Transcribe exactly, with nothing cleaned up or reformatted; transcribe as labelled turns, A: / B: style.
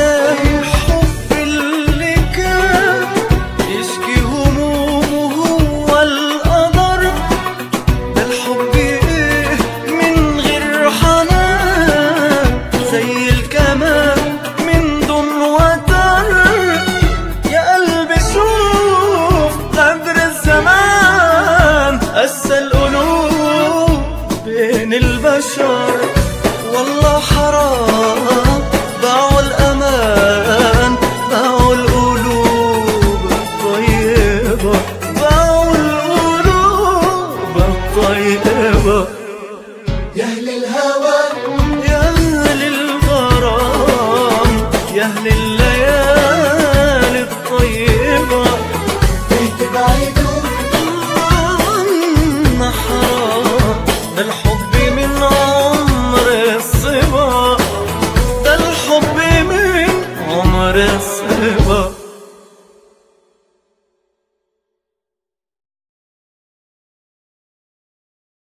A: الحب اللي كان يشكي همومه هو القدر، ده الحب ايه من غير حنان، زي الكمان من دون وتر. يا قلبي شوف غدر الزمان قسى القلوب بين البشر، والله حرام باعوا الأمان، باعوا القلوب الطيبة، باعوا القلوب الطيبة.
B: يا أهل الهوى
A: يا أهل الغرام، يا أهل الليالي الطيبة،
B: ليه تبعدوا
A: عنا حرام، ده الحب من عمر الصبا، ده الحب من عمر الصبا.